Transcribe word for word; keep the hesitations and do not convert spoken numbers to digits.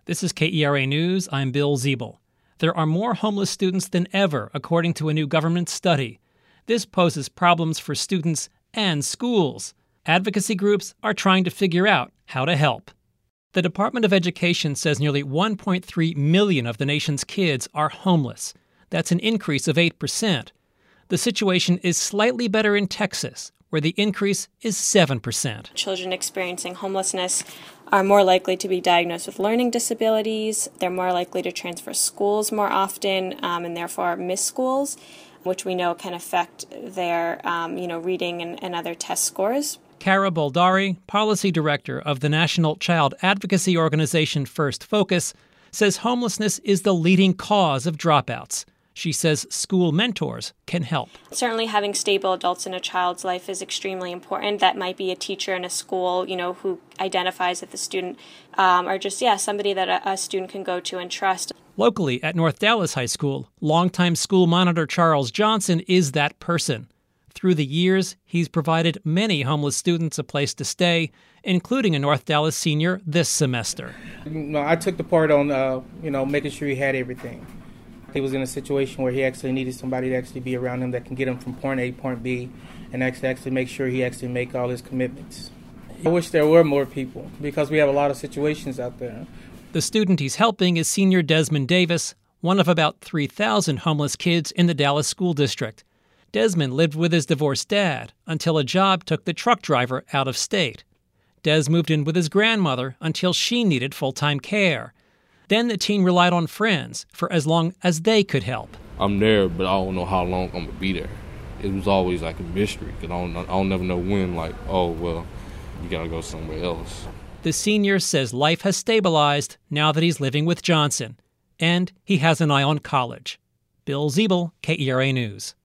This is K E R A News. I'm Bill Ziebel. There are more homeless students than ever, according to a new government study. This poses problems for students and schools. Advocacy groups are trying to figure out how to help. The Department of Education says nearly one point three million of the nation's kids are homeless. That's an increase of eight percent. The situation is slightly better in Texas, where the increase is seven percent. Children experiencing homelessness are more likely to be diagnosed with learning disabilities. They're more likely to transfer schools more often um, and therefore miss schools, which we know can affect their um, you know, reading and, and other test scores. Kara Boldari, policy director of the national child advocacy organization First Focus, says homelessness is the leading cause of dropouts. She says school mentors can help. Certainly having stable adults in a child's life is extremely important. That might be a teacher in a school, you know, who identifies that the student, um, or just, yeah, somebody that a, a student can go to and trust. Locally at North Dallas High School, longtime school monitor Charles Johnson is that person. Through the years, he's provided many homeless students a place to stay, including a North Dallas senior this semester. You know, I took the part on, uh, you know, making sure he had everything. He was in a situation where he actually needed somebody to actually be around him that can get him from point A to point B and actually, actually make sure he actually make all his commitments. I wish there were more people because we have a lot of situations out there. The student he's helping is senior Desmond Davis, one of about three thousand homeless kids in the Dallas School District. Desmond lived with his divorced dad until a job took the truck driver out of state. Des moved in with his grandmother until she needed full-time care. Then the teen relied on friends for as long as they could help. I'm there, but I don't know how long I'm going to be there. It was always like a mystery, because I don't, I don't never know when, like, oh, well, you got to go somewhere else. The senior says life has stabilized now that he's living with Johnson, and he has an eye on college. Bill Ziebel, K E R A News.